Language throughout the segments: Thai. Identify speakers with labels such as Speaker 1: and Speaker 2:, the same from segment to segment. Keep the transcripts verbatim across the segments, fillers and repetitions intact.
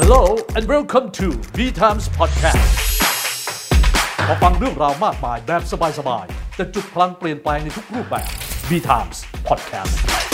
Speaker 1: Hello and welcome to V-Times Podcast มาฟังเรื่องราวมากมายแบบสบายๆแต่จุดพลังเปลี่ยนแปลงในทุกรูปแบบ V-Times Podcast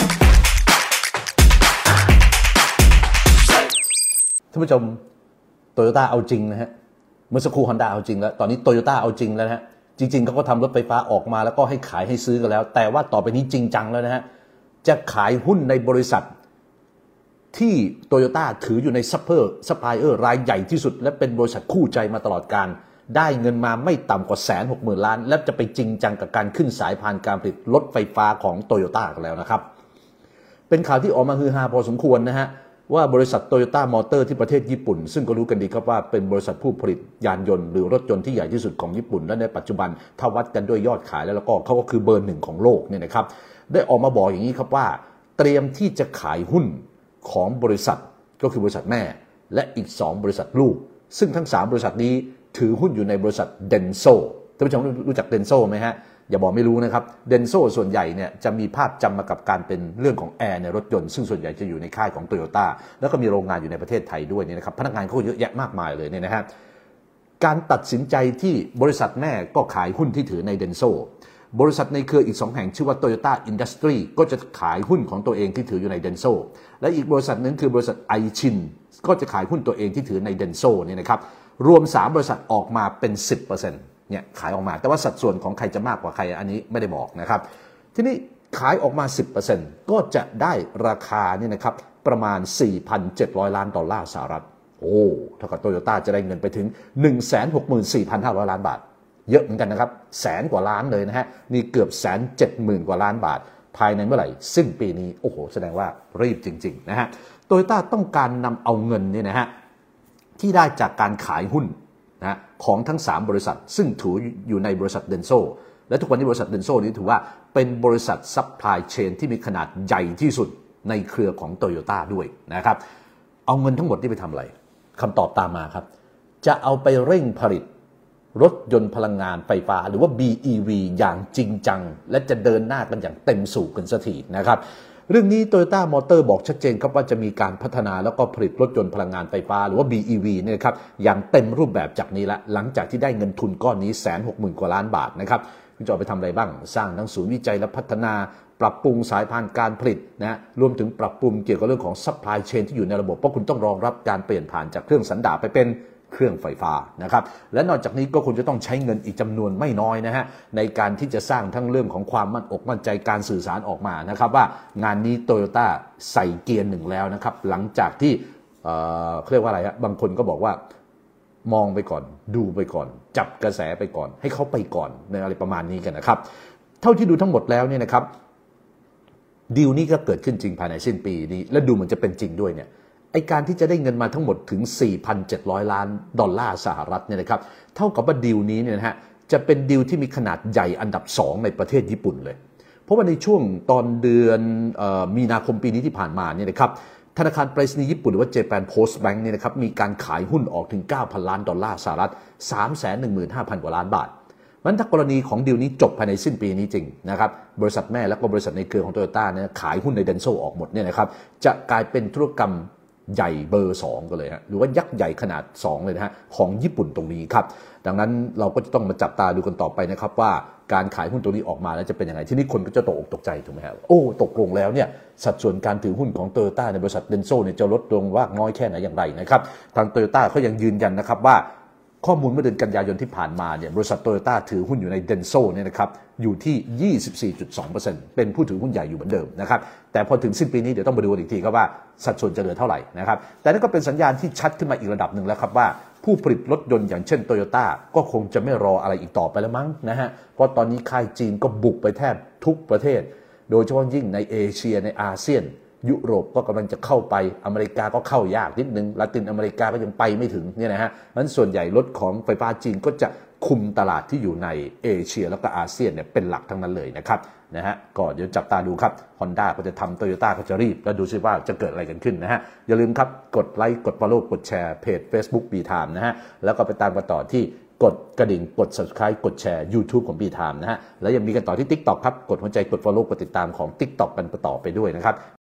Speaker 2: ท่านผู้ชมโตโยต้าเอาจริงนะฮะเมื่อสักครู่ Honda เอาจริงแล้วตอนนี้โตโยต้าเอาจริงแล้วนะฮะจริงๆเขาก็ทำรถไฟฟ้าออกมาแล้วก็ให้ขายให้ซื้อกันแล้วแต่ว่าต่อไปนี้จริงจังแล้วนะฮะจะขายหุ้นในบริษัทที่โตโยต้าถืออยู่ในซัพเปอร์ซัพพลายเออร์รายใหญ่ที่สุดและเป็นบริษัทคู่ใจมาตลอดการได้เงินมาไม่ต่ำกว่าแสนหกหมื่นล้านและจะไปจริงจังกับการขึ้นสายพานการผลิตรถไฟฟ้าของโตโยต้ากันแล้วนะครับเป็นข่าวที่ออกมาฮือฮาพอสมควรนะฮะว่าบริษัทโตโยต้ามอเตอร์ที่ประเทศญี่ปุ่นซึ่งก็รู้กันดีครับว่าเป็นบริษัทผู้ผลิตยานยนต์หรือรถยนต์ที่ใหญ่ที่สุดของญี่ปุ่นและในปัจจุบันถ้าวัดกันด้วยยอดขายแล้วก็เขาก็คือเบอร์หนึ่งของโลกเนี่ยนะครับได้ออกมาบอกอย่างนี้ครับว่าเตรียมที่จะขายหุ้นของบริษัทก็คือบริษัทแม่และอีกสองบริษัทลูกซึ่งทั้งสามบริษัทนี้ถือหุ้นอยู่ในบริษัทเดนโซท่านผู้ชมรู้จักเดนโซไหมฮะอย่าบอกไม่รู้นะครับเดนโซส่วนใหญ่เนี่ยจะมีภาพจำมากับการเป็นเรื่องของแอร์ในรถยนต์ซึ่งส่วนใหญ่จะอยู่ในค่ายของโตโยต้าแล้วก็มีโรงงานอยู่ในประเทศไทยด้วยเนี่ยนะครับพนักงานเขาเยอะแยะมากมายเลยเนี่ยนะฮะการตัดสินใจที่บริษัทแม่ก็ขายหุ้นที่ถือในเดนโซบริษัทในเครืออีกสองแห่งชื่อว่า Toyota Industry ก็จะขายหุ้นของตัวเองที่ถืออยู่ในเดนโซและอีกบริษัทนึงคือบริษัทไอชินก็จะขายหุ้นตัวเองที่ถือในเดนโซเนี่ยนะครับรวมสามบริษัทออกมาเป็น สิบเปอร์เซ็นต์ เนี่ยขายออกมาแต่ว่าสัดส่วนของใครจะมากกว่าใครอันนี้ไม่ได้บอกนะครับทีนี้ขายออกมา สิบเปอร์เซ็นต์ ก็จะได้ราคานี่นะครับประมาณ สี่พันเจ็ดร้อย ล้านดอลลาร์สหรัฐโอ้เท่ากับโตโยต้าจะได้เงินไปถึง หนึ่งแสนหกหมื่นสี่พันห้าร้อย ล้านบาทเยอะเหมือนกันนะครับแสนกว่าล้านเลยนะฮะนี่เกือบแสนเจ็ดหมื่นกว่าล้านบาทภายในเมื่อไหร่สิ้นปีนี้โอ้โหแสดงว่ารีบจริงๆนะฮะโตโยต้าต้องการนำเอาเงินเนี่ยนะฮะที่ได้จากการขายหุ้นนะของทั้งสามบริษัทซึ่งถืออยู่ในบริษัทเดนโซและทุกวันนี้บริษัทเดนโซนี้ถือว่าเป็นบริษัทซัพพลายเชนที่มีขนาดใหญ่ที่สุดในเครือของโตโยต้าด้วยนะครับเอาเงินทั้งหมดที่ไปทำอะไรคำตอบตามมาครับจะเอาไปเร่งผลิตรถยนต์พลังงานไฟฟ้าหรือว่า บี อี วี อย่างจริงจังและจะเดินหน้ากันอย่างเต็มสูบกันสักทีนะครับเรื่องนี้ Toyota Motor บอกชัดเจนครับว่าจะมีการพัฒนาแล้วก็ผลิตรถยนต์พลังงานไฟฟ้าหรือว่า บี อี วี เนี่ยครับอย่างเต็มรูปแบบจากนี้ละหลังจากที่ได้เงินทุนก้อนนี้ หนึ่งแสนหกหมื่น กว่าล้านบาทนะครับคุณจะเอาไปทำอะไรบ้างสร้างทั้งศูนย์วิจัยและพัฒนาปรับปรุงสายพานการผลิตนะรวมถึงปรับปรุงเกี่ยวกับเรื่องของ supply chain ที่อยู่ในระบบเพราะคุณต้องรองรับการเปลี่ยนผ่านจากเครื่องสันดาปไปเป็นเครื่องไฟฟ้านะครับและนอกจากนี้ก็คุณจะต้องใช้เงินอีกจำนวนไม่น้อยนะฮะในการที่จะสร้างทั้งเรื่องของความมั่นอกมั่นใจการสื่อสารออกมานะครับว่างานนี้โตโยต้าใส่เกียร์หนึ่งแล้วนะครับหลังจากที่เอ่อเรียกว่าอะไรฮะบางคนก็บอกว่ามองไปก่อนดูไปก่อนจับกระแสไปก่อนให้เขาไปก่อนในอะไรประมาณนี้กันนะครับเท่าที่ดูทั้งหมดแล้วเนี่ยนะครับดีลนี้ก็เกิดขึ้นจริงภายในสิ้นปีนี้และดูเหมือนจะเป็นจริงด้วยเนี่ยไอการที่จะได้เงินมาทั้งหมดถึง สี่พันเจ็ดร้อย ล้านดอลลาร์สหรัฐเนี่ยนะครับเท่ากับว่าดีลนี้เนี่ยนะฮะจะเป็นดีลที่มีขนาดใหญ่อันดับสองในประเทศญี่ปุ่นเลยเพราะว่าในช่วงตอนเดือนเอ่อมีนาคมปีนี้ที่ผ่านมาเนี่ยนะครับธนาคารไปรษณีย์ญี่ปุ่นหรือว่า Japan Post Bank เนี่ยนะครับมีการขายหุ้นออกถึง เก้าพัน ล้านดอลลาร์สหรัฐ สามแสนหนึ่งหมื่นห้าพัน กว่าล้านบาทมันถ้ากรณีของดีลนี้จบภายในสิ้นปีนี้จริงนะครับบริษัทแม่และก็บริษัทในเครือของ Toyota เนี่ยขายหุ้นในเดนโซออกหมดเนี่ยนะครับจะกลายเป็นธุรกรรมใหญ่เบอร์สองกันเลยฮะหรือว่ายักษ์ใหญ่ขนาดสองเลยนะฮะของญี่ปุ่นตรงนี้ครับดังนั้นเราก็จะต้องมาจับตาดูกันต่อไปนะครับว่าการขายหุ้นตรงนี้ออกมาแล้วจะเป็นยังไงทีนี้คนก็จะตกอกตกใจถูกไหมครับโอ้ตกลงแล้วเนี่ยสัดส่วนการถือหุ้นของ Toyota ในบริษัทเดนโซเนี่ยจะลดลงมากน้อยแค่ไหนอย่างไรนะครับทาง Toyota เขายังยืนยันนะครับว่าข้อมูลเมื่อเดือนกันยายนที่ผ่านมาเนี่ยบริษัทโตโยต้าถือหุ้นอยู่ในเดนโซเนี่ยนะครับอยู่ที่ ยี่สิบสี่จุดสองเปอร์เซ็นต์ เป็นผู้ถือหุ้นใหญ่อยู่เหมือนเดิมนะครับแต่พอถึงสิ้นปีนี้เดี๋ยวต้องมาดูอีกทีครับว่าสัดส่วนจะเหลือเท่าไหร่นะครับแต่นั่นก็เป็นสัญญาณที่ชัดขึ้นมาอีกระดับหนึ่งแล้วครับว่าผู้ผลิตรถยนต์อย่างเช่นโตโยต้าก็คงจะไม่รออะไรอีกต่อไปแล้วมั้งนะฮะเพราะตอนนี้ค่ายจีนก็บุกไปแทบทุกประเทศโดยเฉพาะยิ่งในเอเชียในอาเซียนยุโรปก็กำลังจะเข้าไปอเมริกาก็เข้ายากนิดนึงลาตินอเมริกาก็ยังไปไม่ถึงเนี่ยนะฮะนั้นส่วนใหญ่รถของไฟฟ้าจีนก็จะคุมตลาดที่อยู่ในเอเชียแล้วก็อาเซียนเนี่ยเป็นหลักทั้งนั้นเลยนะครับนะฮะก็เดี๋ยวจับตาดูครับ Honda ก็จะทำ Toyota ก็จะรีบแล้วดูซิว่าจะเกิดอะไรกันขึ้นนะฮะอย่าลืมครับกดไลค์กด Follow กดแชร์เพจ Facebook บี ไทม์ นะฮะแล้วก็ไปตามกันต่อที่กดกระดิ่งกด Subscribe กดแชร์ YouTube ของ บี ไทม์ นะฮะแล้วยังมีกันต่อที่ TikTok ครับกดหัวใจกด Follow กดติดตามของ TikTok กันต่อไปด้วยนะครับ